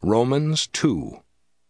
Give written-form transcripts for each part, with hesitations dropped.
Romans 2.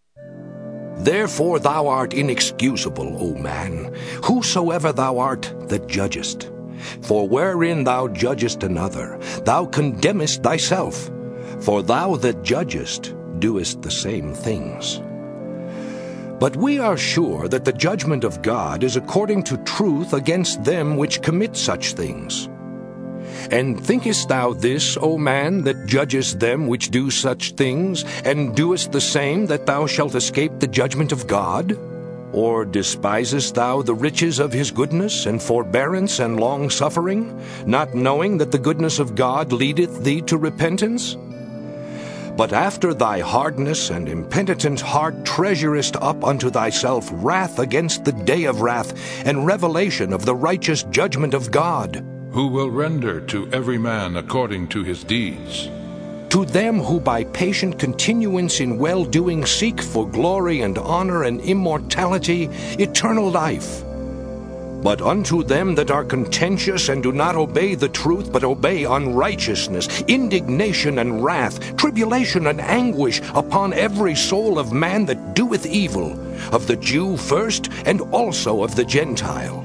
Therefore thou art inexcusable, O man, whosoever thou art that judgest. For wherein thou judgest another, thou condemnest thyself. For thou that judgest doest the same things. But we are sure that the judgment of God is according to truth against them which commit such things. And thinkest thou this, O man, that judgest them which do such things, and doest the same, that thou shalt escape the judgment of God? Or despisest thou the riches of his goodness, and forbearance, and long-suffering, not knowing that the goodness of God leadeth thee to repentance? But after thy hardness and impenitent heart treasurest up unto thyself wrath against the day of wrath, and revelation of the righteous judgment of God, who will render to every man according to his deeds. To them who by patient continuance in well-doing seek for glory and honor and immortality, eternal life. But unto them that are contentious and do not obey the truth, but obey unrighteousness, indignation and wrath, tribulation and anguish upon every soul of man that doeth evil, of the Jew first, and also of the Gentile.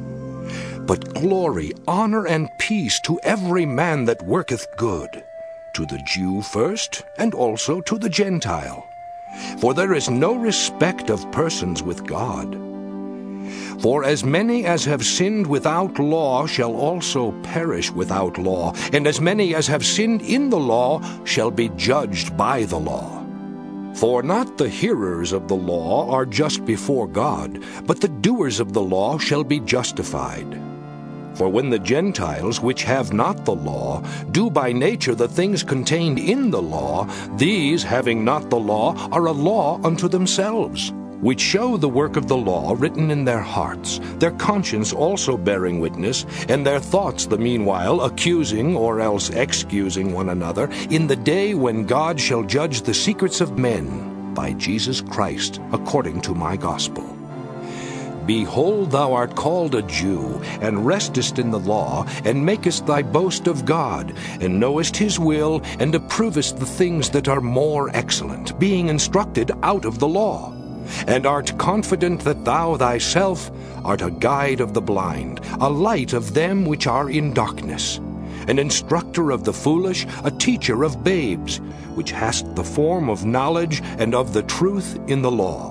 But glory, honor, and peace to every man that worketh good, to the Jew first, and also to the Gentile. For there is no respect of persons with God. For as many as have sinned without law shall also perish without law, and as many as have sinned in the law shall be judged by the law. For not the hearers of the law are just before God, but the doers of the law shall be justified. For when the Gentiles, which have not the law, do by nature the things contained in the law, these, having not the law, are a law unto themselves, which show the work of the law written in their hearts, their conscience also bearing witness, and their thoughts the meanwhile accusing or else excusing one another, in the day when God shall judge the secrets of men by Jesus Christ, according to my gospel. Behold, thou art called a Jew, and restest in the law, and makest thy boast of God, and knowest his will, and approvest the things that are more excellent, being instructed out of the law, and art confident that thou thyself art a guide of the blind, a light of them which are in darkness, an instructor of the foolish, a teacher of babes, which hast the form of knowledge and of the truth in the law.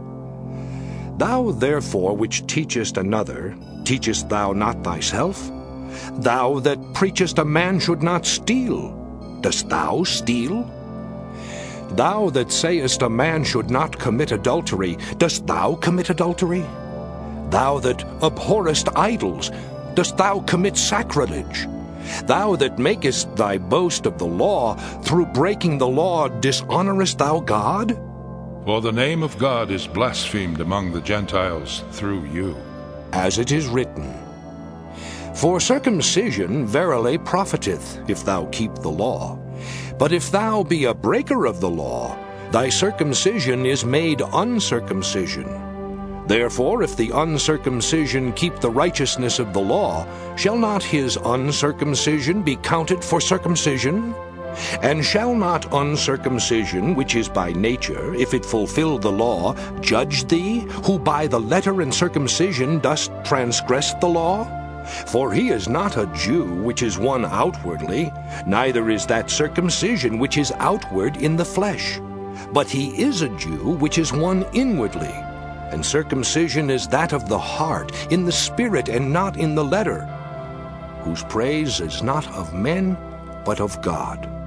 Thou therefore which teachest another, teachest thou not thyself? Thou that preachest a man should not steal, dost thou steal? Thou that sayest a man should not commit adultery, dost thou commit adultery? Thou that abhorrest idols, dost thou commit sacrilege? Thou that makest thy boast of the law, through breaking the law dishonorest thou God? For the name of God is blasphemed among the Gentiles through you. As it is written, For circumcision verily profiteth, if thou keep the law. But if thou be a breaker of the law, thy circumcision is made uncircumcision. Therefore, if the uncircumcision keep the righteousness of the law, shall not his uncircumcision be counted for circumcision? And shall not uncircumcision, which is by nature, if it fulfill the law, judge thee, who by the letter and circumcision dost transgress the law? For he is not a Jew which is one outwardly, neither is that circumcision which is outward in the flesh. But he is a Jew which is one inwardly, and circumcision is that of the heart, in the spirit and not in the letter, whose praise is not of men, but of God.